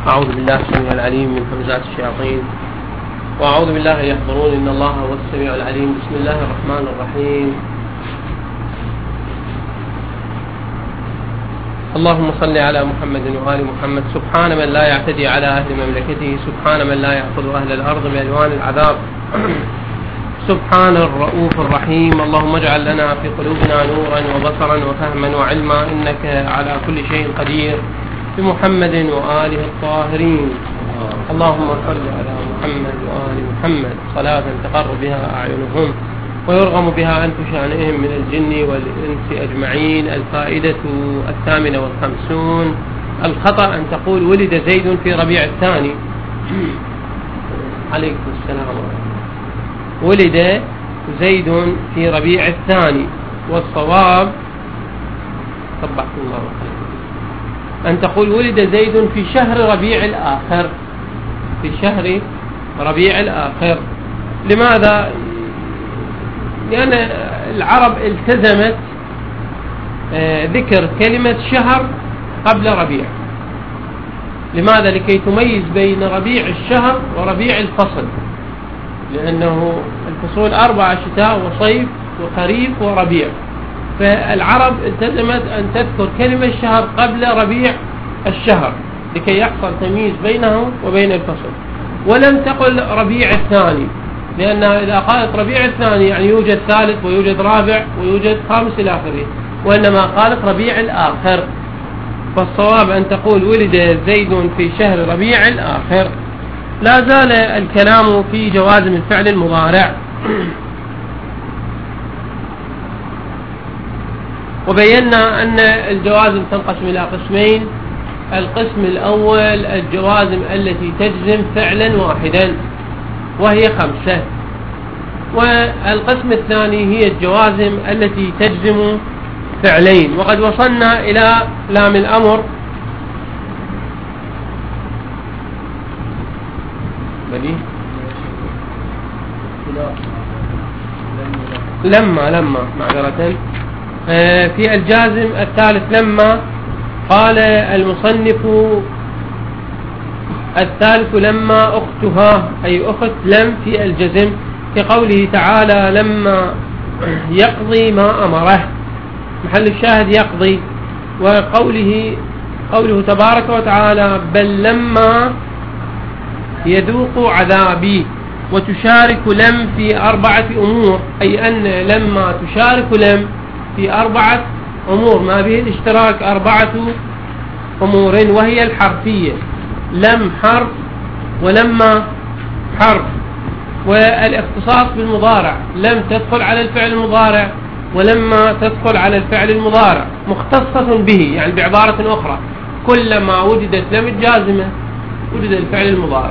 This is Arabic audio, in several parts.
أعوذ بالله السميع العليم من همزات الشياطين وأعوذ بالله يحضرون إن الله هو السميع العليم. بسم الله الرحمن الرحيم. اللهم صل على محمد وآل محمد. سبحان من لا يعتدي على أهل مملكته، سبحان من لا يأخذ أهل الأرض بألوان العذاب، سبحان الرؤوف الرحيم. اللهم اجعل لنا في قلوبنا نورا وبصرا وفهما وعلما، إنك على كل شيء قدير، بمحمد وآله الطاهرين. اللهم صل على محمد وآل محمد صلاة تقر بها أعينهم ويرغم بها أنف شأنهم من الجن والإنس أجمعين. الفائدة 58. الخطأ أن تقول ولد زيد في ربيع الثاني. عليكم السلام. ولد زيد في ربيع الثاني، والصواب صبحكم الله خير أن تقول ولد زيد في شهر ربيع الآخر، في شهر ربيع الآخر. لماذا؟ لأن العرب التزمت ذكر كلمة شهر قبل ربيع. لماذا؟ لكي تميز بين ربيع الشهر وربيع الفصل، لأنه الفصول 4: شتاء وصيف وخريف وربيع. فالعرب التزمت أن تذكر كلمة شهر قبل ربيع الشهر لكي يحصل تمييز بينه وبين الفصل، ولم تقل ربيع الثاني، لأن إذا قالت ربيع الثاني يعني يوجد ثالث ويوجد رابع ويوجد خامس إلى آخره، وإنما قالت ربيع الآخر. فالصواب أن تقول ولد زيد في شهر ربيع الآخر. لا زال الكلام في جوازم الفعل المضارع، وبينا أن الجوازم تنقسم إلى قسمين. القسم الأول الجوازم التي تجزم فعلا واحدا وهي 5، والقسم الثاني هي الجوازم التي تجزم فعلين. وقد وصلنا إلى لام الأمر لما معذرة. في الجازم الثالث لما قال المصنف الثالث لما أختها، أي أخت لم في الجزم، كقوله تعالى لما يقضي ما أمره، محل الشاهد يقضي. قوله تبارك وتعالى بل لما يذوق عذابي، وتشارك لم في 4 أمور، أي أن لما تشارك لم في 4 أمور، ما به الاشتراك 4 أمور، وهي الحرفية. لم حرف، ولما حرف، والاختصاص بالمضارع. لم تدخل على الفعل المضارع، ولما تدخل على الفعل المضارع مختصة به، يعني بعبارة أخرى كلما وجدت لم الجازمة وجد الفعل المضارع،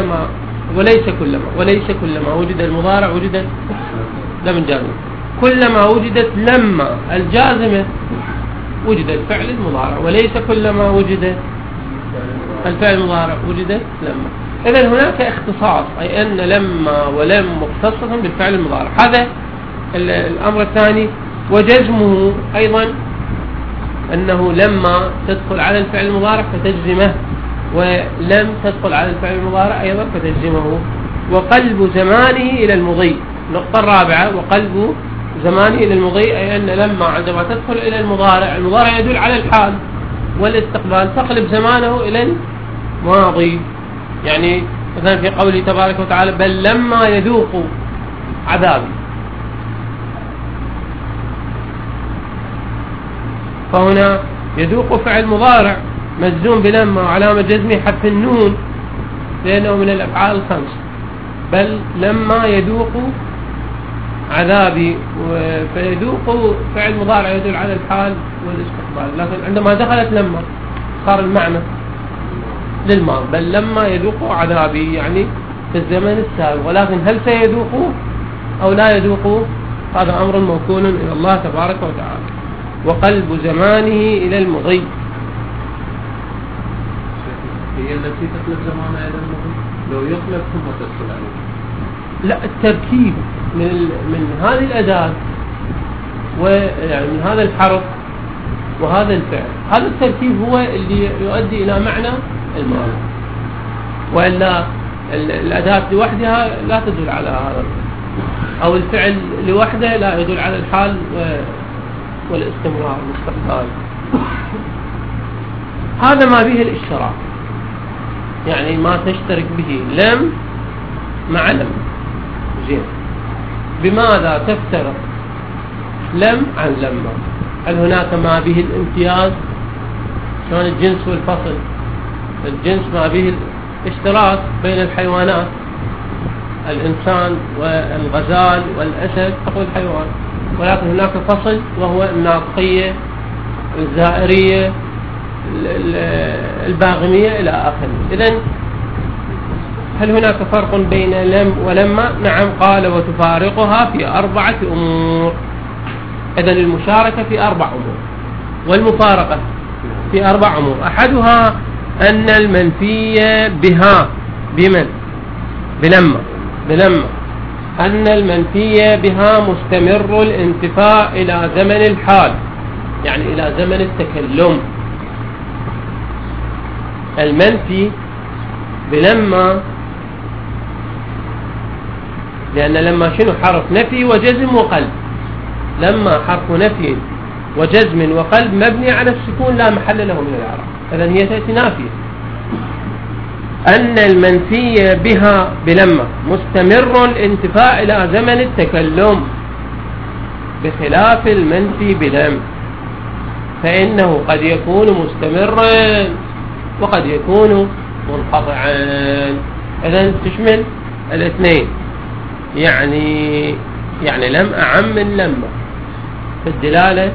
وليس كلما وجد المضارع وجدت لم الجازمة. كلما وجدت لما الجازمة وجد الفعل المضارع، وليس كلما وجد الفعل المضارع وجدت لما. إذن هناك اختصاص، أي أن لما ولم مختصة بالفعل المضارع. هذا الأمر الثاني. وجزمه أيضا أنه لما تدخل على الفعل المضارع فتجزمه، ولم تدخل على الفعل المضارع أيضا فتجزمه. وقلب زمانه إلى المضي. النقطة الرابعة وقلب زمانه إلى المضي، أي أن لما عندما تدخل إلى المضارع يدل على الحال والاستقبال، تقلب زمانه إلى الماضي. يعني مثلا في قوله تبارك وتعالى بل لما يذوق عذابي، فهنا يذوق فعل مضارع مجزوم بلما، وعلامة جزمه حذف النون لأنه من الأفعال 5. بل لما يذوق عذابي، فيذوق فعل مضارع يدل على الحال والاستقبال، لكن عندما دخلت لما صار المعنى للماضي. بل لما يذوق عذابي يعني في الزمن السابق، ولكن هل سيذوق أو لا يذوق هذا أمر موكول إلى الله تبارك وتعالى. وقلب زمانه إلى المضي هي التي تقلب زمانها إلى المضي، لو يقلب ثم تدخل عليه. لا، التركيب من هذه الأداة ويعني من هذا الحرف وهذا الفعل، هذا التركيب هو اللي يؤدي إلى معنى الماضي. وإلا الأداة لوحدها لا تدل على هذا، أو الفعل لوحده لا يدل على الحال والاستمرار والاستقبال. هذا ما به الاشتراك، يعني ما تشترك به لم مع لم. زين، بماذا تفترق لم عن لما؟ هل هناك ما به الامتياز؟ شلون الجنس والفصل؟ الجنس ما به الاشتراك بين الحيوانات، الإنسان والغزال والأسد تقول حيوان، ولكن هناك فصل وهو الناطقية، الزائرية، الباغمية إلى آخره. إذن هل هناك فرق بين لم ولما؟ نعم، قال وتفارقها في 4 أمور. إذن المشاركة في 4 أمور والمفارقة في 4 أمور. أحدها أن المنفية بها بمن؟ بلما أن المنفية بها مستمر الانتفاء إلى زمن الحال، يعني إلى زمن التكلم. المنفي بلما، لأن لما شنو؟ حرف نفي وجزم وقلب. لما حرف نفي وجزم وقلب مبني على السكون لا محل له من الإعراب، إذن هي تأتي نافية. أن المنفي بها بلما مستمر الانتفاء إلى زمن التكلم، بخلاف المنفي بلم فإنه قد يكون مستمرا وقد يكون منقطعا. إذن تشمل الاثنين، يعني لم أعم من لما في الدلالة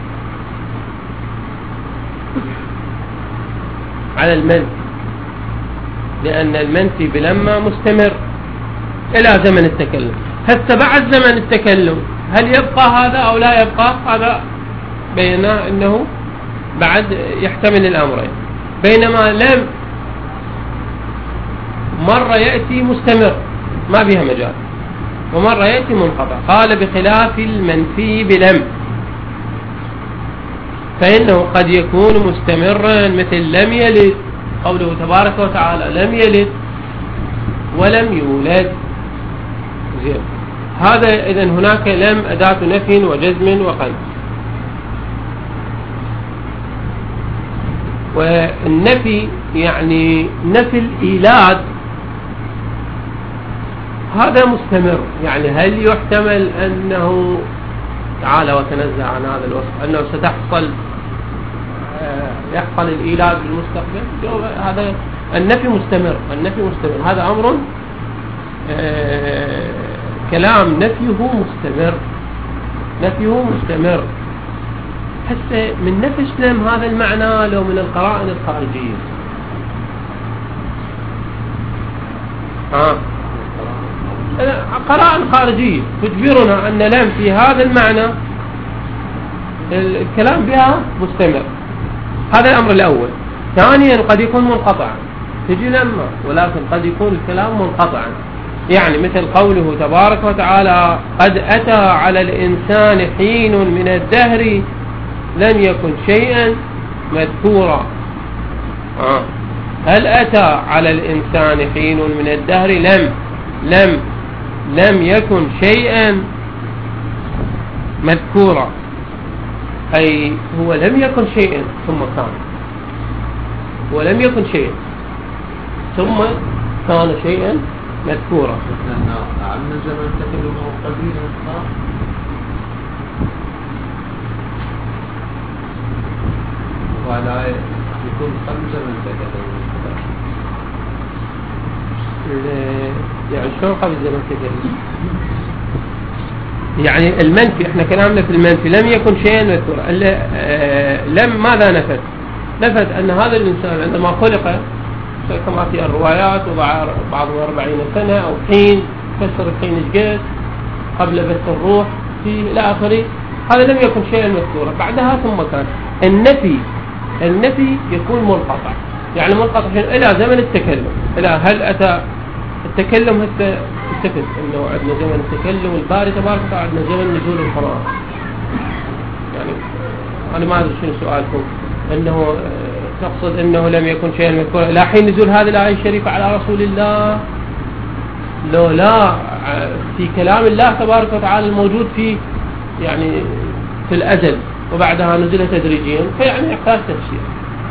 على المنفي، لأن المنفي بلما مستمر إلى زمن التكلم. هسه بعد زمن التكلم هل يبقى هذا أو لا يبقى؟ هذا بينا أنه بعد يحتمل الأمرين. بينما لم مرة يأتي مستمر ما بها مجال، ومرة يأتي منقطع. قال بخلاف المنفي بلم فإنه قد يكون مستمرا، مثل لم يلد، قوله تبارك وتعالى لم يلد ولم يولد. زين، هذا إذن هناك لم أداة نفي وجزم وقلب. والنفي يعني نفي الإيلاد، هذا مستمر. يعني هل يحتمل أنه تعالى وتنزه عن هذا الوصف أنه يحصل الإيلاد بالمستقبل؟ هذا النفي مستمر. النفي مستمر، هذا أمر كلام نفيه مستمر، نفيه مستمر. حتى من نفس لم هذا المعنى لو من القرائن الخارجية. قرائن خارجية تجبرنا أن لم في هذا المعنى الكلام بها مستمر. هذا الأمر الأول. ثانيا قد يكون منقطعا، تجي لما ولكن قد يكون الكلام منقطعا، يعني مثل قوله تبارك وتعالى قد أتى على الإنسان حين من الدهر لم يكن شيئا مذكورا. هل أتى على الإنسان حين من الدهر؟ لم يكن شيئا مذكورا، أي هو لم يكن شيئا ثم كان، ولم يكن شيئا ثم كان شيئا مذكورا. عمنا زمن تكلمه قليلا ولا يكون قلب زمن تكلمه، يعني شلون قبل زمن تكلم؟ يعني المنفي، احنا كلامنا في المنفي لم يكن شيئا مذكورا. لم ماذا نفت؟ نفت أن هذا الإنسان عندما خلق كما في الروايات وضع بعض 40 سنة أو حين، فسر الحين ايش قبل بث الروح فيه إلى آخره، هذا لم يكن شيئا مذكورا. بعدها ثم كان. النفي يكون منقطع، يعني منقطع إلى زمن التكلم. إلى هل أتى التكلم هسه التفت انه عندنا زمن التكلم الباري تبارك وتعالى، عندنا زمن نزول القرآن. يعني انا ما ادري شنو سؤالكم، انه تقصد أنه لم يكن شيئا مذكورا إلى حين نزول هذه الآية الشريفة على رسول الله؟ لو لا، في كلام الله تبارك وتعالى الموجود في يعني في الأزل وبعدها نزل تدريجيا، فيعني يحتاج تفسير.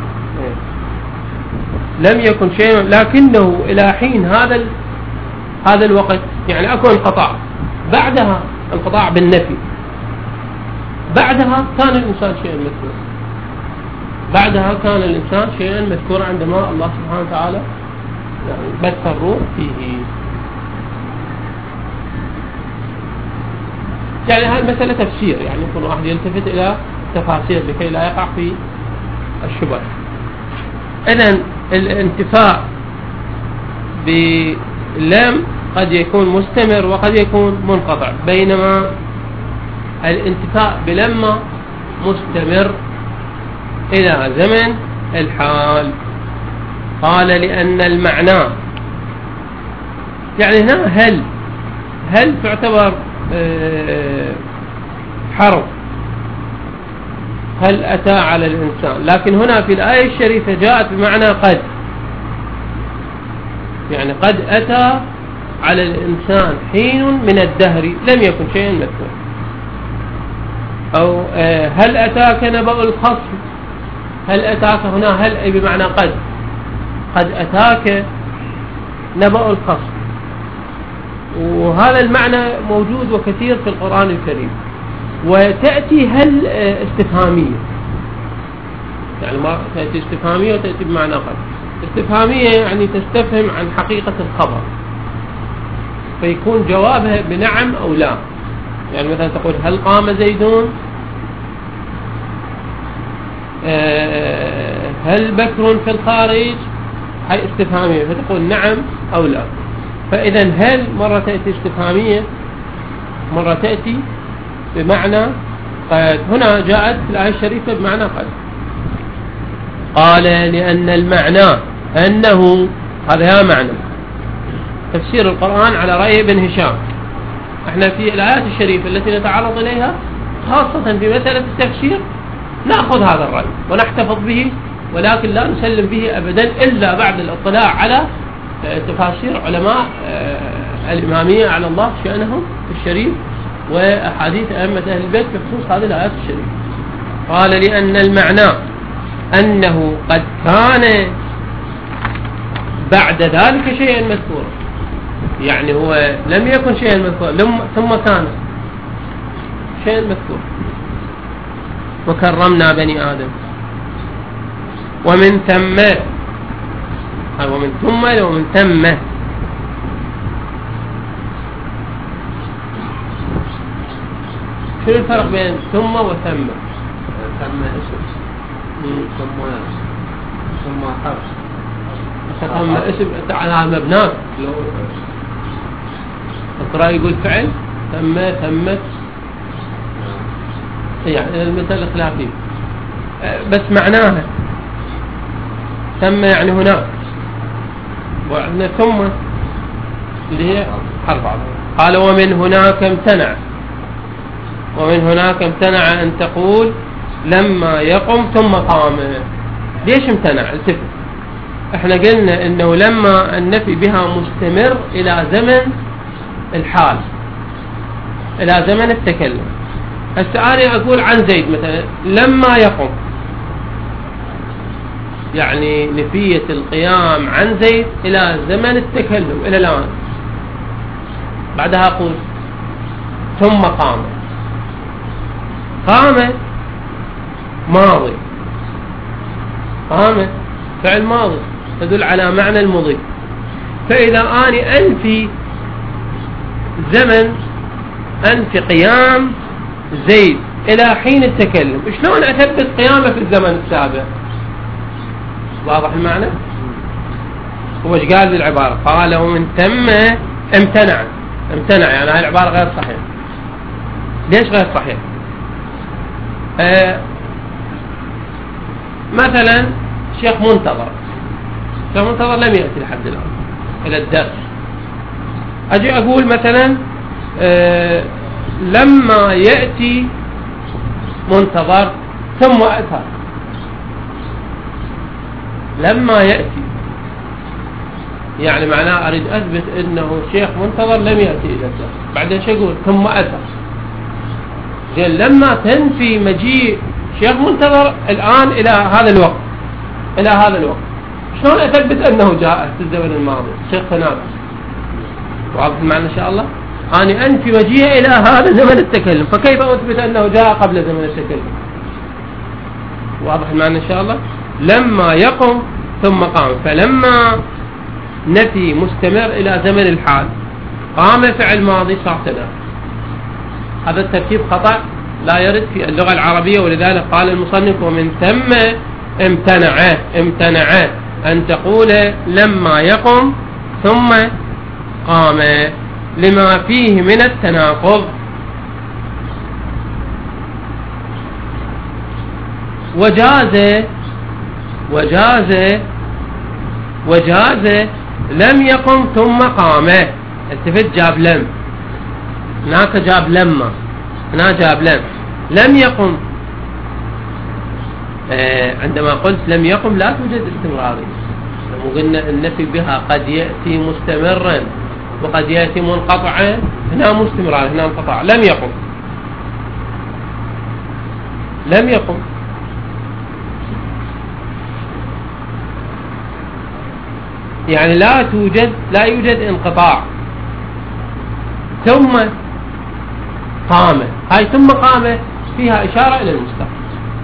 لم يكن شيئا، لكنه إلى حين هذا الوقت يعني أكو انقطاع، بعدها انقطاع بالنفي، بعدها كان الإنسان شيئا مذكورا، بعدها كان الإنسان شيئا مذكورا عندما الله سبحانه وتعالى يعني بث الروح فيه. يعني هذه مسألة تفسير، يعني يكون واحد يلتفت إلى تفاسير لكي لا يقع في الشبهة. إذن الانتفاع باللام قد يكون مستمر وقد يكون منقطع، بينما الانتفاع بلما مستمر إلى زمن الحال. قال لأن المعنى، يعني هنا هل تعتبر حرف، هل أتى على الإنسان، لكن هنا في الآية الشريفة جاءت بمعنى قد، يعني قد أتى على الإنسان حين من الدهر لم يكن شيئا مذكورا. أو هل أتاك نبأ الخصم، هل أتاك هنا هل أي بمعنى قد أتاك نبأ الخصم، وهذا المعنى موجود وكثير في القرآن الكريم. وتأتي هل استفهامية، يعني ما تأتي استفهامية وتأتي بمعنى قد. استفهامية يعني تستفهم عن حقيقة الخبر، فيكون جوابها بنعم أو لا. يعني مثلا تقول هل قام زيدون، هل بكر في الخارج، هاي استفهامية فتقول نعم أو لا. فإذا هل مرة تأتي استفهامية، مرة تأتي بمعنى قد. هنا جاءت في الآية الشريفة بمعنى قد. قال لأن المعنى أنه، هذا معنى تفسير القرآن على رأي ابن هشام. احنا في الآيات الشريفة التي نتعرض إليها خاصة في مسألة التفسير نأخذ هذا الرأي ونحتفظ به، ولكن لا نسلم به أبدا إلا بعد الاطلاع على تفاسير علماء الإمامية على الله شأنهم في الشريف وأحاديث أئمة أهل البيت في خصوص هذه الآيات الشريفة. قال لأن المعنى أنه قد كان بعد ذلك شيئا مذكورا، يعني هو لم يكن شيئا مذكورا ثم كان شيئا مذكورا. وكرمنا بني آدم، ومن ثم، ومن ثم ومن ثم. شو الفرق بين ثم وثم؟ ثم اسم، ثم حرف. ثم اسم على مبناه، لو اقرأ يقول فعل ثمت، يعني المثل خلافي بس معناها ثم يعني هناك، وعندنا ثم اللي هي حرف عطف. قال ومن هناك امتنع، ومن هناك امتنع أن تقول لما يقم ثم قام. ليش امتنع؟ التفت، احنا قلنا انه لما النفي بها مستمر الى زمن الحال، الى زمن التكلم. هسه أنا أقول عن زيد مثلا لما يقم، يعني نفية القيام عن زيد إلى زمن التكلم إلى الآن. بعدها أقول ثم قام. قام ماضي، قام فعل ماضي تدل على معنى المضي. فإذا أنا أنفي زمن، أنفي قيام زيد إلى حين التكلم، شلون أثبت قيامه في الزمن السابق؟ واضح المعنى؟ هو ايش قال بالعبارة؟ قال ومن ثم امتنع. يعني هاي العبارة غير صحيحة. ليش غير صحيحة؟ مثلا شيخ منتظر لم يأتي لحد الآن إلى الدرس. أجي أقول مثلا لما يأتي منتظر ثم أتى، لما يأتي يعني معناه أريد أثبت أنه شيخ منتظر لم يأتي إلى الدرس، بعدين شو يقول ثم أتى. زين لما تنفي مجيء شيخ منتظر الآن إلى هذا الوقت، إلى هذا الوقت، شلون أثبت أنه جاء في الزمن الماضي؟ شيخ تنافس. واضح المعنى إن شاء الله؟ أنا أنفي مجيء إلى هذا زمن التكلم، فكيف أثبت أنه جاء قبل زمن التكلم؟ واضح المعنى إن شاء الله؟ لما يقم ثم قام، فلما نفي مستمر إلى زمن الحال قام فعل ماضي صار تنافس. هذا التركيب خطأ لا يرد في اللغة العربية، ولذلك قال المصنف ومن ثم امتنع أن تقول لما يقم ثم قام لما فيه من التناقض. وجاز لم يقم ثم قام. التفت جاب لم، هناك جاب لما، هنا جاب لم يقم. عندما قلت لم يقم لا توجد استمرارية، قلنا النفي بها قد يأتي مستمرا وقد يأتي منقطعا، هنا مستمرار هنا انقطاع. لم يقم يعني لا يوجد انقطاع. ثم قام، هاي ثم قام فيها إشارة إلى المستقبل،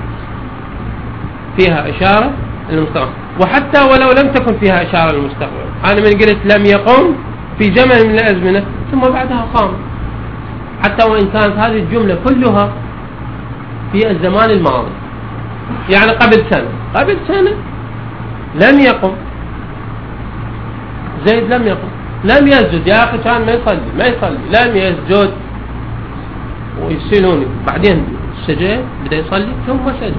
فيها إشارة إلى المستقبل. وحتى ولو لم تكن فيها إشارة إلى المستقبل، أنا من قلت لم يقم في زمن من الأزمنة ثم بعدها قام، حتى وإن كانت هذه الجملة كلها في الزمان الماضي، يعني قبل سنة لم يقم زيد، لم يقم، لم يسجد، يا أخي كان ما يصلي لم يسجد ويسألوني، بعدين سجد بدأ يصلي ثم سجد.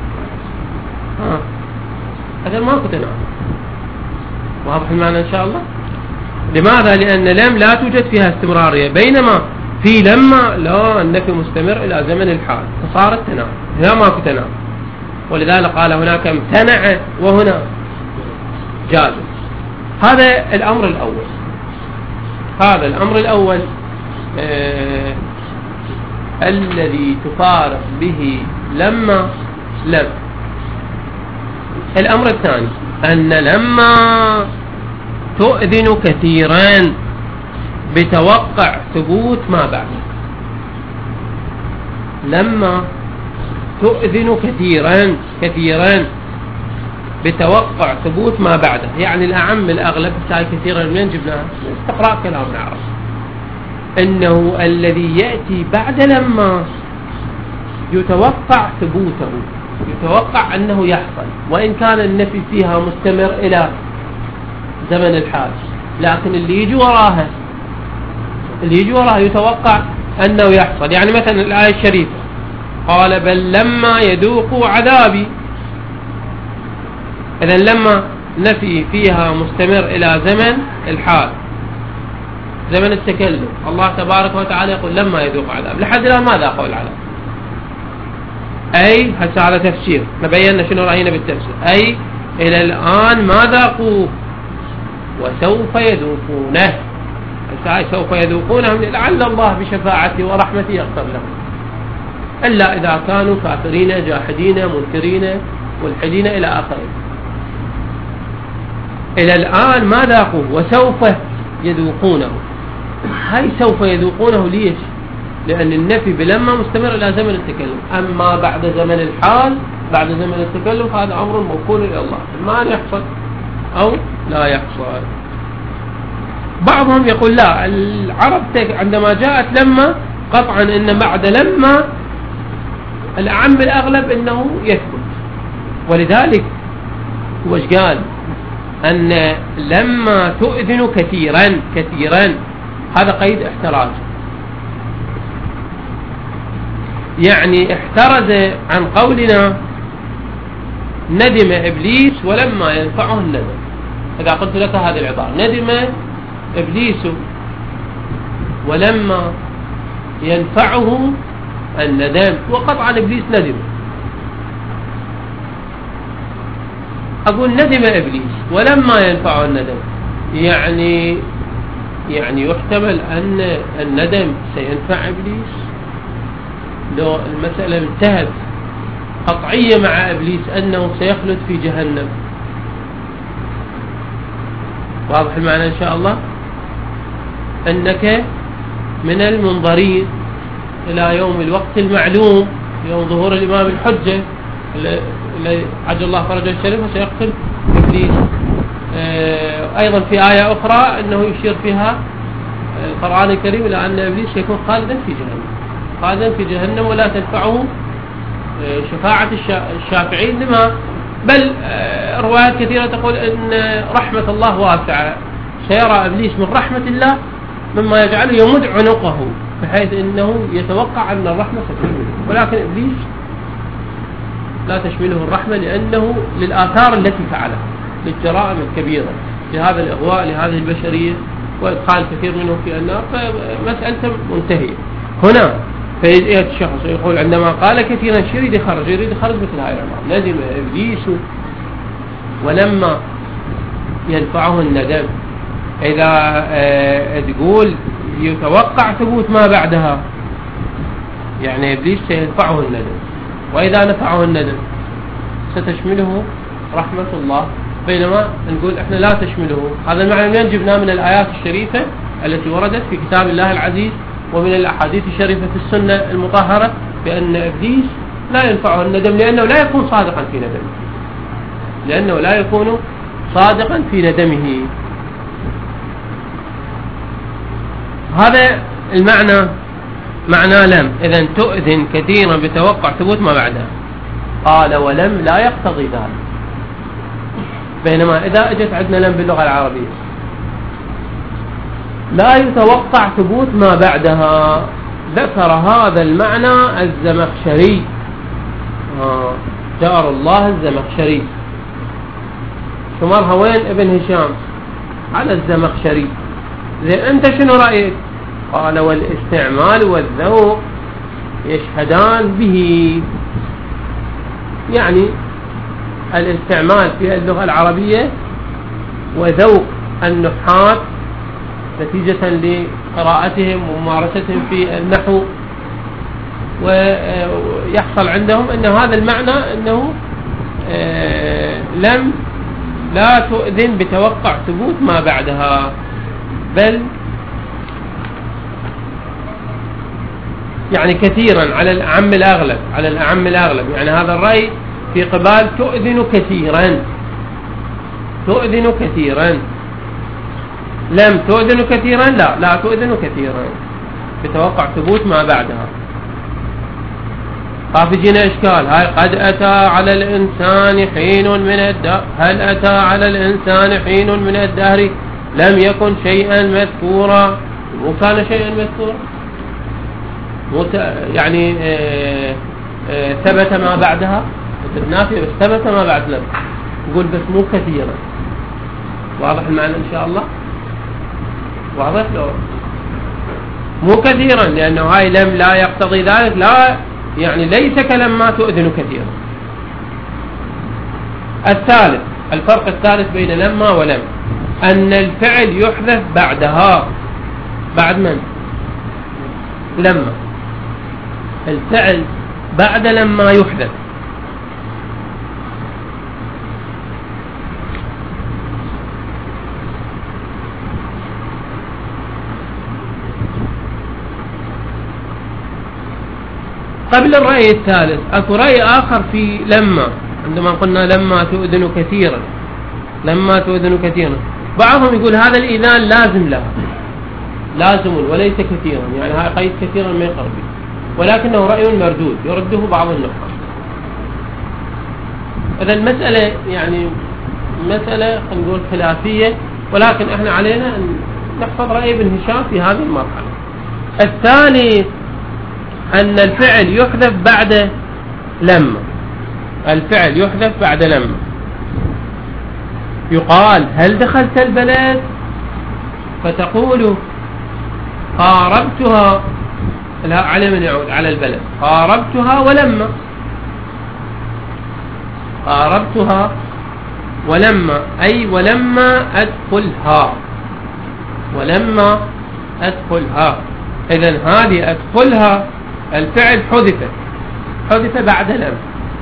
هذا ما كنت نعم. واضح المعنى إن شاء الله؟ لماذا؟ لأن لم لا توجد فيها استمرارية، بينما في لما لا، النفي مستمر إلى زمن الحال فصارت تنام، هنا ما كنت نعم. ولذلك قال هناك امتنع وهنا جاز. هذا الأمر الأول، الذي تفارق به لم. الأمر الثاني أن لما تؤذن كثيرا بتوقع ثبوت ما بعده. لما تؤذن كثيرا بتوقع ثبوت ما بعده، يعني الأعم الأغلب تاي كثيرا من جبناها استقراء كلام العرب، أنه الذي يأتي بعد لما يتوقع ثبوته، يتوقع أنه يحصل، وإن كان النفي فيها مستمر إلى زمن الحال، لكن اللي يجي وراها يتوقع أنه يحصل. يعني مثلا الآية الشريفة قال بل لما يذوقوا عذابي، إذن لما نفي فيها مستمر إلى زمن الحال، زمن التكلم. الله تبارك وتعالى يقول لما يذوق عذاب، لحد الآن ما ذاقوا العذاب، أي هسه على تفسير نبينا شنو رأينا بالتفسير، أي إلى الآن ما ذاقوه وسوف يذوقونه. هسه سوف يذوقونه لعل الله بشفاعته ورحمته يغفر لهم، إلا إذا كانوا كافرين جاحدين منكرين ملحدين إلى آخره. إلى الآن ما ذاقوه وسوف يذوقونه. هاي سوف يذوقونه ليش؟ لأن النفي بلما مستمر إلى زمن التكلم، أما بعد زمن الحال بعد زمن التكلم هذا أمر موكول إلى الله، ما يحصل أو لا يحصل. بعضهم يقول لا، العرب عندما جاءت لما قطعا إن بعد لما الأعم الأغلب إنه يثبت، ولذلك وش قال؟ أن لما تؤذن كثيرا هذا قيد احتراز، يعني احترز عن قولنا ندم إبليس ولما ينفعه الندم. إذا قلت لك هذه العبارة ندم إبليس ولما ينفعه الندم، وقطعا إبليس ندم، أقول ندم إبليس ولما ينفعه الندم، يعني يحتمل أن الندم سينفع إبليس لو المسألة انتهت قطعية مع إبليس أنه سيخلد في جهنم. واضح المعنى إن شاء الله؟ أنك من المنظرين إلى يوم الوقت المعلوم، يوم ظهور الإمام الحجة الذي عجل الله فرجه الشريف وسيقتل إبليس. أيضا في آية أخرى أنه يشير فيها القرآن الكريم إلى أن إبليس يكون خالدا في جهنم، خالدا في جهنم ولا تنفعه شفاعة الشافعين لما بل روايات كثيرة تقول أن رحمة الله واسعة، سيرى إبليس من رحمة الله مما يجعله يمد عنقه بحيث أنه يتوقع أن الرحمة ستشمله، ولكن إبليس لا تشمله الرحمة لأنه للآثار التي فعلها، للجرائم الكبيرة، لهذا الإغواء لهذه البشرية وإدخال كثير منهم في النار، فمسألة منتهية. هنا فيأتي الشخص يقول عندما قال كثيرا يريد يخرج مثل هاي الأمر، ندم إبليس ولما ينفعه الندم. إذا تقول يتوقع ثبوت ما بعدها، يعني إبليس سينفعه الندم، وإذا نفعه الندم ستشمله رحمة الله، بينما نقول إحنا لا تشمله. هذا المعنى من جبناه من الآيات الشريفة التي وردت في كتاب الله العزيز ومن الأحاديث الشريفة في السنة المطهرة بأن إبليس لا ينفعه الندم لأنه لا يكون صادقا في ندمه، لأنه لا يكون صادقا في ندمه. هذا المعنى معنى لم، إذن تؤذن كثيرا بتوقع ثبوت ما بعدها. قال ولم لا يقتضي ذلك، بينما إذا أجت عندنا لم باللغة العربية لا يتوقع ثبوت ما بعدها. ذكر هذا المعنى الزمخشري، جار الله الزمخشري. شمرها وين ابن هشام؟ على الزمخشري. زين أنت شنو رأيك؟ قال والاستعمال والذوق يشهدان به، يعني الاستعمال في اللغة العربية وذوق النحاة نتيجة لقراءتهم وممارستهم في النحو، ويحصل عندهم أن هذا المعنى أنه لم لا تؤذن بتوقع ثبوت ما بعدها، بل يعني كثيرا على الأعم الأغلب، على الأعم الأغلب، يعني هذا الرأي في قبال تؤذن كثيرا، تؤذن كثيرا. لم تؤذن كثيرا، لا تؤذن كثيرا بتوقع ثبوت ما بعدها. فيجينا إشكال، هاي قد أتى على الإنسان حين من الدهر، هل أتى على الإنسان حين من الدهر لم يكن شيئا مذكورا؟ وكان شيئا مذكورا يعني ثبت ما بعدها نافية، بس ثبت ما بعد لم، نقول بس مو كثيرا. واضح المعنى إن شاء الله؟ واضح لو مو كثيرا، لأنه هاي لم لا يقتضي ذلك، لا يعني ليس كلما تؤذن كثيرا. الثالث، الفرق الثالث بين لما ولم، أن الفعل يحذف بعدها. بعد من؟ لما. الفعل بعد لما يحذف. قبل الرأي الثالث أكو رأي آخر في لما، عندما قلنا لما تؤذن كثيرا، لما تؤذن كثيرا، بعضهم يقول هذا الإذان لازم لها، لازم وليس كثيرا، يعني هذا قيد كثيرا ما يقرب، ولكنه رأي مردود يرده بعض النحاة. إذا المسألة يعني مسألة نقول خلافية، ولكن احنا علينا أن نحفظ رأي ابن هشام في هذه المرحلة. الثاني أن الفعل يحذف بعد لما، الفعل يحذف بعد لما. يقال هل دخلت البلد؟ فتقول قاربتها، لا على من يعود؟ على البلد. قاربتها ولما، قاربتها ولما أي ولما أدخلها، ولما أدخلها. إذن هذه أدخلها الفعل حذف بعد لم،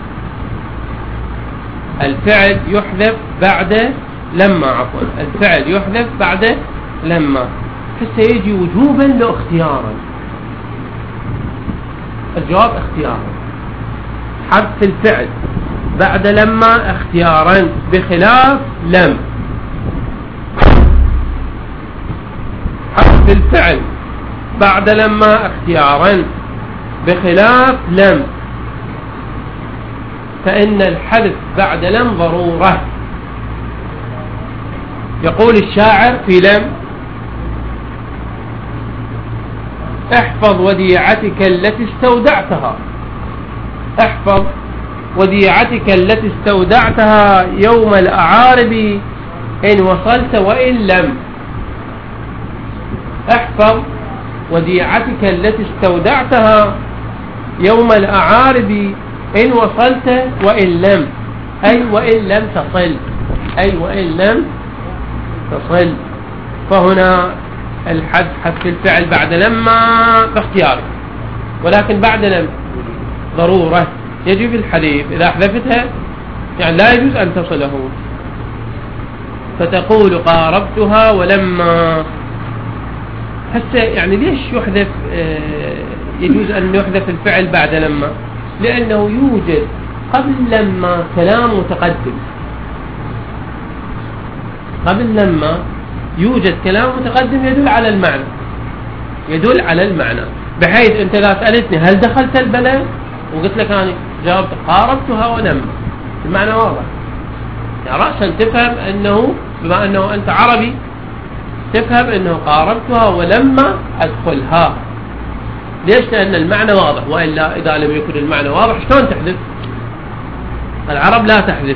الفعل يحذف بعد لما، عفوا الفعل يحذف بعد لما، فسيجي وجوبا لاختيارا. الجواب اختيارا، حذف الفعل بعد لما اختيارا بخلاف لم. حذف الفعل بعد لما اختيارا بخلاف لم، فإن الحذف بعد لم ضرورة. يقول الشاعر في لم: احفظ وديعتك التي استودعتها، احفظ وديعتك التي استودعتها يوم الأعارب إن وصلت وإن لم. احفظ وديعتك التي استودعتها يوم الأعارب إن وصلت وإن لم، أي وإن لم تصل، أي وإن لم تصل. فهنا الحذف حذف الفعل بعد لما باختيار، ولكن بعد لم ضرورة يجب الحذف. إذا حذفتها يعني لا يجوز أن تصله، فتقول قاربتها ولما. حتى يعني ليش يحذف يجوز أن يحذف الفعل بعد لما؟ لأنه يوجد قبل لما كلام متقدم، قبل لما يوجد كلام متقدم يدل على المعنى، يدل على المعنى، بحيث أنت لا سألتني هل دخلت البلد وقلت لك أنا جاوبت قاربتها ولما، المعنى واضح. يعني رأسا تفهم أنه بما أنه أنت عربي تفهم أنه قاربتها ولما أدخلها. ليش؟ لأن المعنى واضح، وإلا إذا لم يكن المعنى واضح شلون تحذف؟ العرب لا تحذف،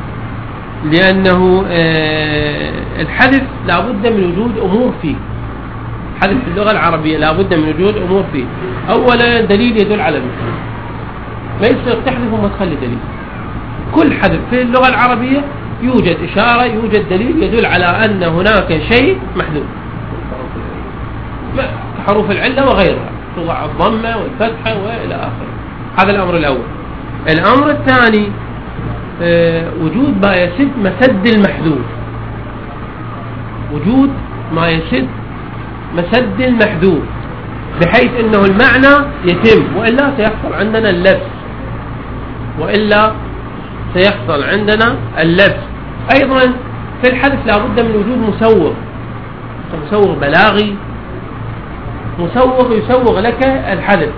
لأنه الحذف لا بد من وجود أمور فيه. حذف في اللغة العربية لا بد من وجود أمور فيه. أولا دليل يدل على المثال، ما يصير تحذف وما تخلي دليل. كل حذف في اللغة العربية يوجد إشارة، يوجد دليل يدل على أن هناك شيء محذوف، حروف العلة وغيرها، توضع الضمة والفتحة وإلى آخره. هذا الأمر الأول. الأمر الثاني وجود ما يسد مسد المحذوف، وجود ما يسد مسد المحذوف، بحيث أنه المعنى يتم، وإلا سيحصل عندنا اللبس، وإلا سيحصل عندنا اللبس. أيضا في الحذف لا بد من وجود مسوغ، مسوغ بلاغي، مسوغ يسوغ لك الحذف.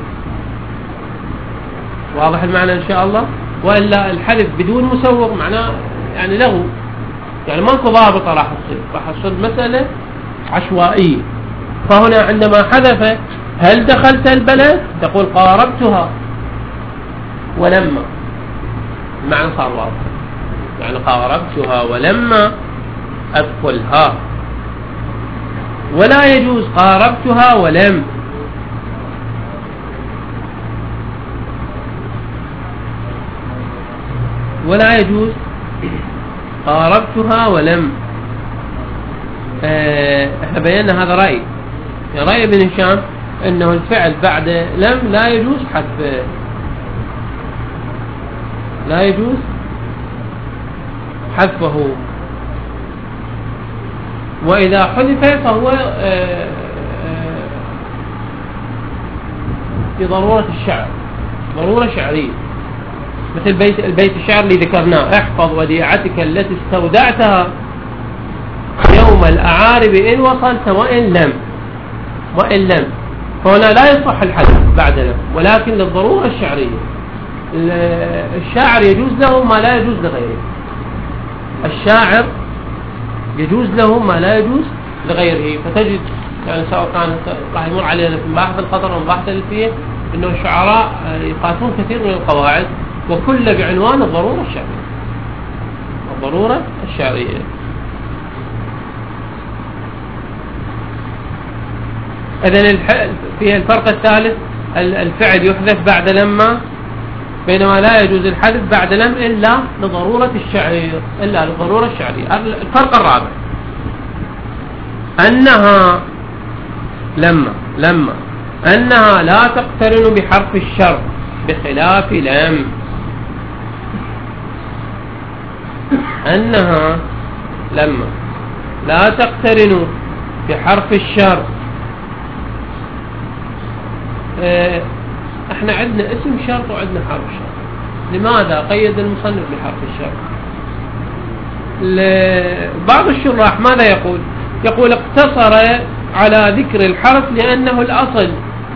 واضح المعنى إن شاء الله؟ وإلا الحذف بدون مسوغ معناه يعني لغو، يعني ماكو ضابطة راح تصير مسألة عشوائية. فهنا عندما حذف هل دخلت البلد تقول قاربتها ولما، المعنى صار واضح، يعني قاربتها ولما أدخلها. ولا يجوز قاربتها ولم، ولا يجوز قاربتها ولم. احنا بينا هذا رأي، رأي ابن هشام انه الفعل بعد لم لا يجوز حذفه، لا يجوز حذفه، وإذا حذف فهو في ضرورة الشعر، ضرورة شعرية، مثل البيت الشعر اللي ذكرناه: احفظ وديعتك التي استودعتها يوم الأعارب إن وصلت وإن لم، وإن لم. فهنا لا يصح الحذف بعد لم، ولكن للضرورة الشعرية. الشاعر يجوز له ما لا يجوز لغيره، الشاعر يجوز له ما لا يجوز لغيره. فتجد يعني سواء كان راح يمر علينا في مباحث القطر ومباحث الألفية إنه الشعراء يقاتلون كثير من القواعد، وكل بعنوان الضرورة الشعرية، الضرورة الشعرية. إذن في الفرق الثالث الفعل يحذف بعد لما بينما لا يجوز الحذف بعد لم إلا لضرورة الشعر، إلا للضرورة الشعرية. الفرق الرابع أنها لما أنها لا تقترن بحرف الشر بخلاف لم. أنها لما لا تقترن بحرف الشر. احنا عندنا اسم شرط وعندنا حرف شرط. لماذا قيد المصنف بحرف الشرط؟ بعض الشراح ماذا يقول اقتصر على ذكر الحرف لأنه الأصل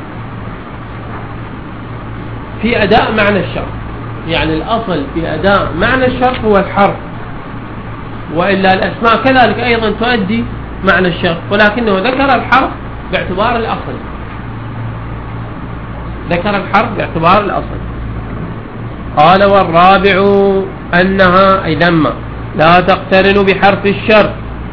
في أداء معنى الشرط، يعني الأصل في أداء معنى الشرط هو الحرف، وإلا الأسماء كذلك أيضا تؤدي معنى الشرط، ولكنه ذكر الحرف باعتبار الأصل، ذكر الحرف باعتبار الأصل. قال والرابع أنها أي لما لا تقترن بحرف الشرط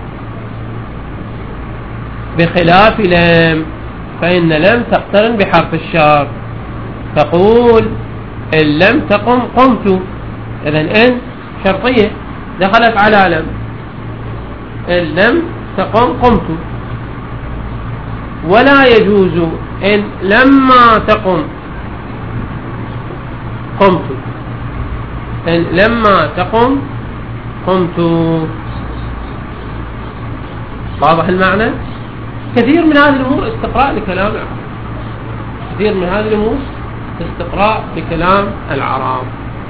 بخلاف لم، فإن لم تقترن بحرف الشرط. تقول إن لم تقم قمت، إذن إن شرطية دخلت على لم، إن لم تقم قمت. ولا يجوز إن لما تقم قمت، إن لما تقم قمت. واضح المعنى؟ كثير من هذه الأمور استقراء لكلام العرب، كثير من هذه الأمور استقراء لكلام العرب.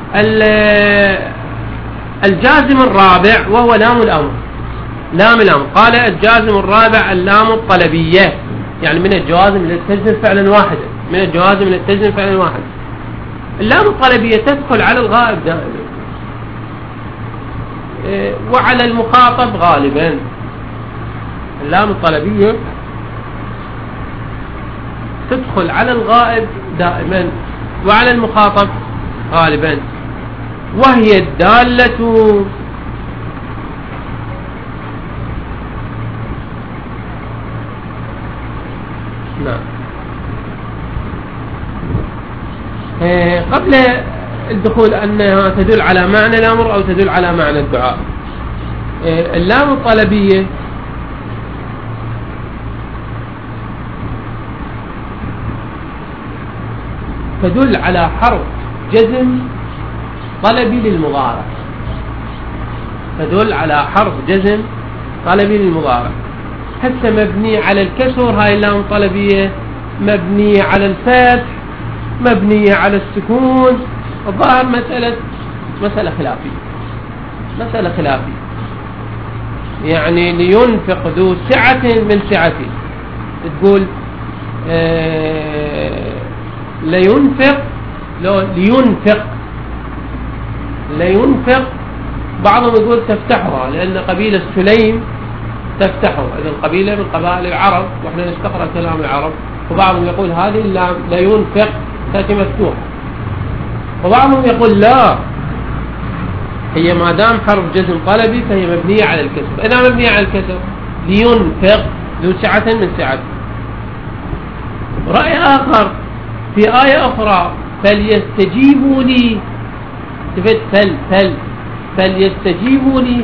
الجازم الرابع وهو لام الأمر. لام الأمر قال الجازم الرابع اللام الطلبية، يعني من الجوازم التي تجزم فعلا واحدا، من الجوازم التي تجزم فعلا واحدا. اللام الطلبية تدخل على الغائب دائما وعلى المخاطب غالبا. اللام الطلبية تدخل على الغائب دائما وعلى المخاطب غالبا، وهي الدالة قبل الدخول أنها تدل على معنى الأمر أو تدل على معنى الدعاء. اللام الطلبية تدل على حرف جزم طلبي للمضارع، تدل على حرف جزم طلبي للمضارع. هسه مبني على الكسر، هاي اللام الطلبية مبنية على الفتح، مبنية على السكون. الظاهر مسألة خلافية، يعني لينفق ذو سعة من سعته، تقول لينفق. بعضهم يقول تفتحها لأن قبيلة سليم تفتحه، إذا القبيلة من قبائل العرب وإحنا نستقرأ كلام العرب. وبعضهم يقول هذه اللام لينفق تأتي مفتوحة، وبعضهم يقول لا، هي ما دام حرف جزم طلبي فهي مبنية على الكسر. إذا مبنية على الكسر لينفق ذو سعة من سعته. رأي آخر في آية أخرى فليستجيبوا لي، فليستجيبوا لي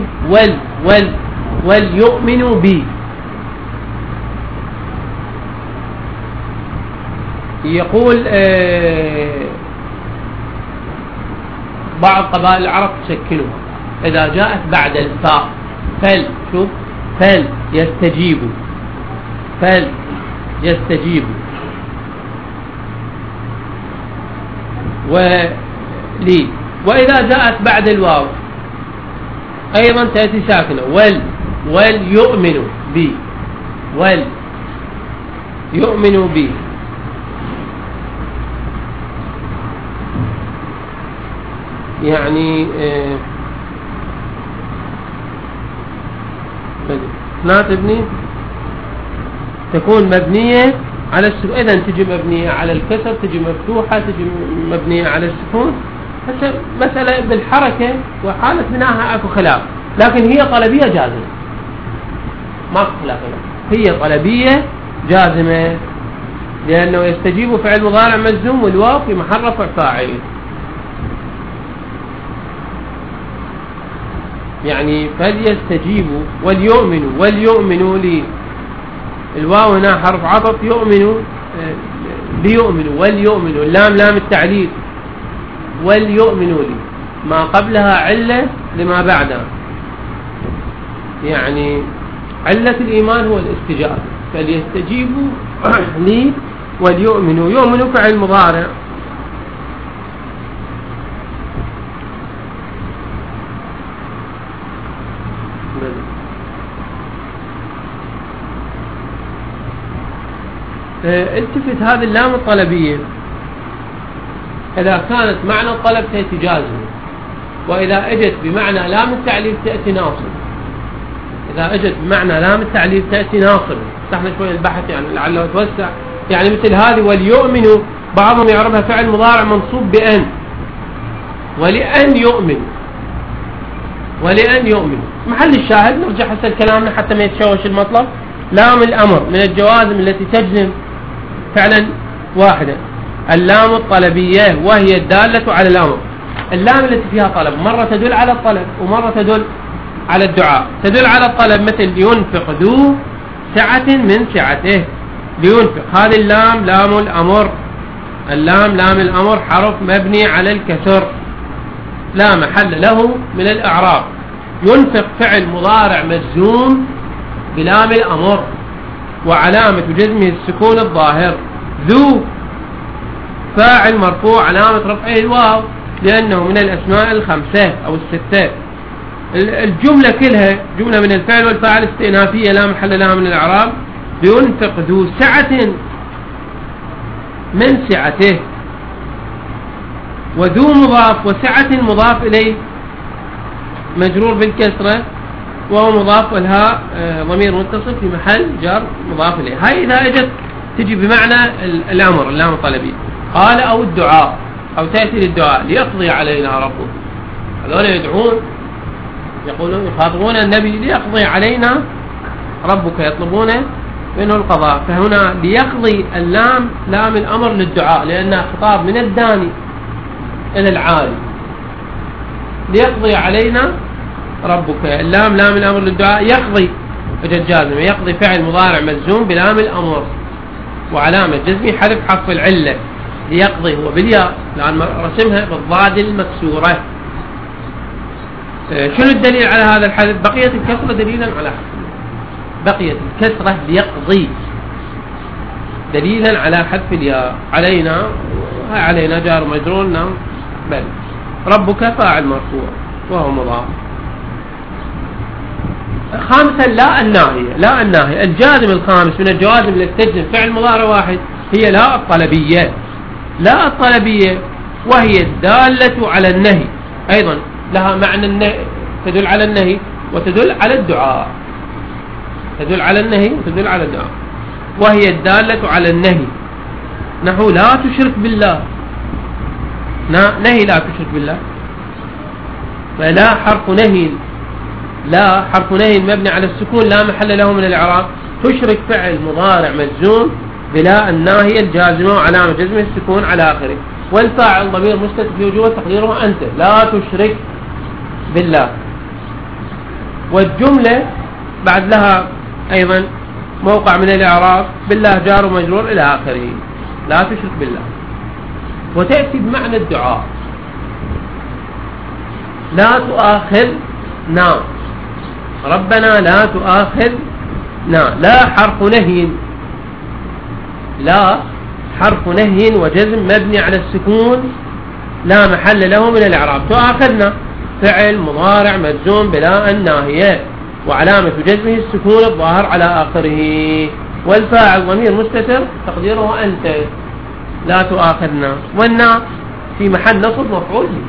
وليؤمنوا بي. يقول بعض قبائل العرب تسكنها إذا جاءت بعد الفاء فليستجيبوا ولي. وإذا جاءت بعد الواو أيضا تأتي ساكنة وليؤمنوا بي. يعني لا تبني، تكون مبنية على السكون، إذا تجي مبنية على الكسر، تجي مفتوحة، تجي مبنية على السكون. مسألة بالحركة وحالة بناها اكو خلاف، لكن هي طلبية جازمة، ما في خلاف، هي طلبية جازمة، لأنه يستجيب فعل مضارع مجزوم والواو في محل رفع فاعل. يعني فليستجيبوا وليؤمنوا لي. الواو هنا حرف عطف، يؤمنوا ليؤمنوا وليؤمنوا، اللام لام التعليل، وليؤمنوا لي ما قبلها علة لما بعدها، يعني علة الإيمان هو الاستجابة. فليستجيبوا لي وليؤمنوا. يؤمنوا فعل مضارع، التفت هذه اللام الطلبية إذا كانت معنى الطلب تأتي جازمة، وإذا اجت بمعنى لام التعليل تأتي ناصب. إذا اجت بمعنى لام التعليل تأتي ناصب. فتحنا شوية البحث يعني لعله يتوسع. يعني مثل هذه وليؤمنوا بعضهم يعرفها فعل مضارع منصوب بأن، ولأن يؤمنوا محل الشاهد. نرجع حتى كلامنا حتى ما يتشوش المطلب. لام الأمر من الجوازم التي تجزم فعلا واحدا، اللام الطلبية وهي الدالة على الأمر. اللام التي فيها طلب مرة تدل على الطلب ومرة تدل على الدعاء. تدل على الطلب مثل ينفق ذو سعة من سعته، لينفق. هذه اللام لام الأمر. اللام لام الأمر حرف مبني على الكسر لا محل له من الإعراب. ينفق فعل مضارع مجزوم بلام الأمر وعلامة جزمه السكون الظاهر. ذو فاعل مرفوع علامة رفعه الواو لأنه من الأسماء الخمسة أو الستة. الجملة كلها جملة من الفعل والفاعل استئنافية لا محل لها من الإعراب. لينفق ذو سعة من سعته، وذو مضاف وسعة مضاف إليه مجرور بالكسرة وهو مضاف والهاء ضمير متصل في محل جر مضاف إليه. هاي إذا اجت تجي بمعنى الأمر اللام الطلبي. قال أو الدعاء أو تأتي للدعاء ليقضي علينا ربك. هذول يدعون يقولون يخاطبون النبي ليقضي علينا ربك، يطلبون منه القضاء. فهنا ليقضي اللام لام الأمر للدعاء لأنها خطاب من الداني إلى العالي. ليقضي علينا ربك، اللام لام الأمر للدعاء. يقضي اجت جازمة، يقضي فعل مضارع مجزوم بلام الأمر وعلامة جزمه حذف حرف العلة. ليقضي هو بالياء لأن رسمها بالضاد المكسورة. شنو الدليل على هذا الحذف؟ بقية الكسرة دليلا على حذف. بقية الكسرة ليقضي دليلا على حذف الياء. علينا جار مجرور بل ربك فاعل مرفوع وهو مضاف. خامسا لا الناهية. الجازم الخامس من الجوازم التي تجزم فعل مضارع واحد هي لا الطلبية. لا الطلبية وهي الدالة على النهي، أيضا لها معنى النهي، تدل على النهي وتدل على الدعاء. تدل على النهي وتدل على الدعاء. وهي الدالة على النهي نحو لا تشرك بالله. نهي لا تشرك بالله. فلا حرف نهي، لا حرف نهي مبني على السكون لا محل له من الإعراب. تشرك فعل مضارع مجزوم بلا الناهية الجازمة وعلامة جزمه السكون على آخره. والفاعل ضمير مستتر في وجوه تقديره أنت لا تشرك بالله. والجملة بعد لها أيضا موقع من الإعراب بالله جار ومجرور إلى آخره. لا تشرك بالله. وتأتي بمعنى الدعاء. لا تؤاخذنا ربنا لا تؤاخذنا. لا حرف نهي، لا حرف نهي وجزم مبني على السكون لا محل له من الإعراب. تؤاخذنا فعل مضارع مجزوم بلا الناهية وعلامة جزمه السكون الظاهر على آخره. والفاعل ضمير مستتر تقديره أنت لا تؤاخذنا. والنا في محل نصب مفعول به.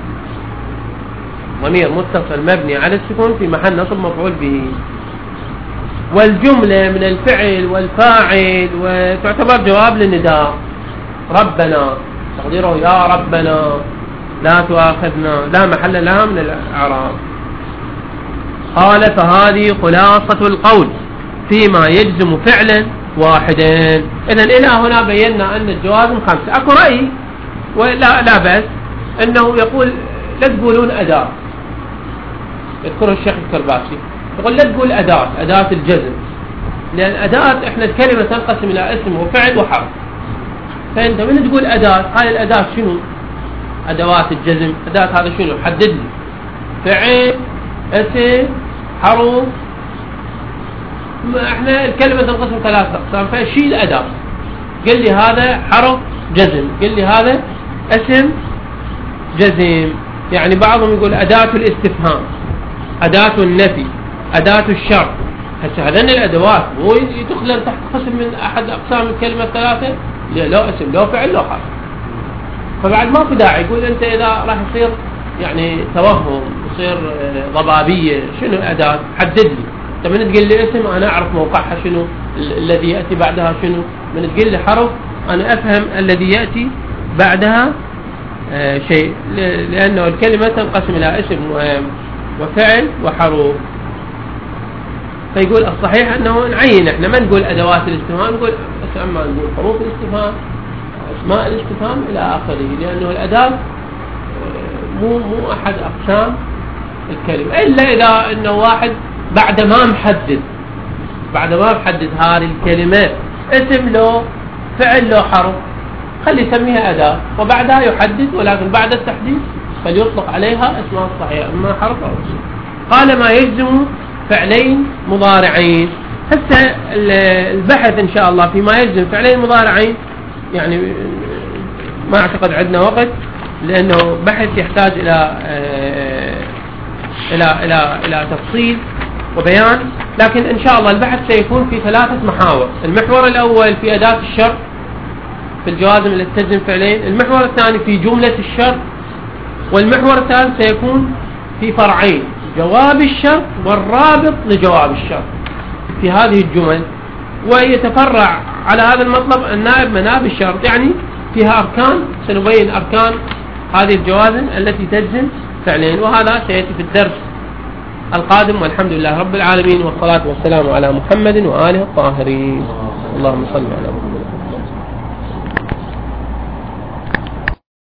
ضمير متصل مبني على السكون في محل نصب مفعول به. والجملة من الفعل والفاعل وتعتبر جواب للنداء. ربنا تقديره يا ربنا لا تؤاخذنا لا محل لها من الإعراب. قال فهذه خلاصة القول فيما يجزم فعلا واحدا. إذن إلى هنا بينا أن الجوازم خمسة. أكو رأي ولا بأس أنه يقول لا تقولون أداة، يذكره الشيخ الكرباسي، يقول لا تقول أداة الجزم، لأن أداة إحنا الكلمة تنقسم إلى اسم وفعل وحرف، فأنت من تقول أداة، هاي الأداة شنو؟ أدوات الجزم، أداة هذا شنو؟ حدد لي، فعل، اسم، حرف. إحنا الكلمة تنقسم 3 أقسام، فشيل أداة، قل لي هذا حرف جزم، قل لي هذا اسم جزم. يعني بعضهم يقول أداة الاستفهام، أداة النفي، أداة الشرط. هسه هذين الأدوات مو يدخلن تحت قسم من أحد أقسام الكلمة 3، لو اسم لو فعل لو حرف. فبعد ما في داعي يقول أنت إذا راح يصير يعني توهم، يصير ضبابية، شنو الأداة؟ حدد لي. أنت من تقول لي اسم أنا أعرف موقعها شنو، الذي يأتي بعدها شنو. من تقول لي حرف أنا أفهم الذي يأتي بعدها شيء، لأنه الكلمة تنقسم إلى اسم وفعل وحروف. فيقول الصحيح أنه نعين، إحنا ما نقول أدوات الاستفهام، نقول أما نقول حروف الاستفهام، أسماء الاستفهام إلى آخره، لأنه الأداة مو أحد أقسام الكلمة، إلا إذا أنه واحد بعد ما محدد هذه الكلمة اسم لو فعل لو حرف، خلي يسميها أداة وبعدها يحدد، ولكن بعد التحديد فليطلق عليها اسمها الصحيح، إما حرف أو اسم. قال ما يجزم فعلين مضارعين. هسه البحث إن شاء الله فيما يجزم فعلين مضارعين، يعني ما أعتقد عندنا وقت، لأنه بحث يحتاج إلى تفصيل وبيان، لكن إن شاء الله البحث سيكون في 3 محاور. المحور الأول في أداة الشرط في الجوازم التي تجزم فعلين، المحور الثاني في جملة الشرط، والمحور الثالث سيكون في فرعين: جواب الشرط والرابط لجواب الشرط في هذه الجمل. ويتفرع على هذا المطلب النائب مناب الشرط، يعني فيها أركان، سنبين أركان هذه الجوازم التي تجزم فعلين، وهذا سيأتي في الدرس القادم. والحمد لله رب العالمين، والصلاة والسلام على محمد وآله الطاهرين. اللهم صل على محمد.